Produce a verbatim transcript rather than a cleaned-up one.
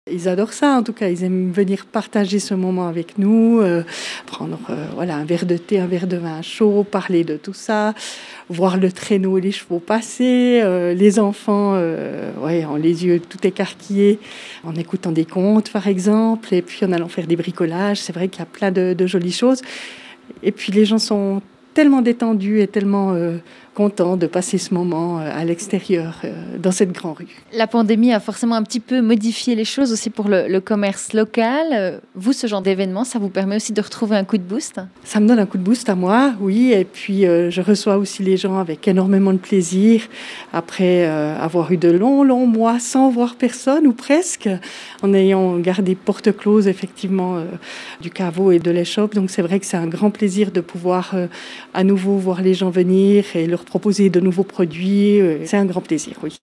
Ils adorent ça, en tout cas. Ils aiment venir partager ce moment avec nous, euh, prendre euh, voilà, un verre de thé, un verre de vin chaud, parler de tout ça, voir le traîneau et les chevaux passer, euh, les enfants euh, ouais, ont les yeux tout écarquillés en écoutant des contes, par exemple, et puis en allant faire des bricolages. C'est vrai qu'il y a plein de, de jolies choses. Et puis les gens sont tellement détendus et tellement euh, contents de passer ce moment euh, à l'extérieur, euh, dans cette grande rue. La pandémie a forcément un petit peu modifié les choses aussi pour le, le commerce local. Vous, ce genre d'événement, ça vous permet aussi de retrouver un coup de boost ? Ça me donne un coup de boost à moi, oui. Et puis, euh, je reçois aussi les gens avec énormément de plaisir. Après euh, avoir eu de longs, longs mois sans voir personne, ou presque, en ayant gardé porte close, effectivement, euh, du caveau et de l'échoppe. Donc, c'est vrai que c'est un grand plaisir de pouvoir euh, à nouveau voir les gens venir et leur proposer de nouveaux produits. C'est un grand plaisir, oui.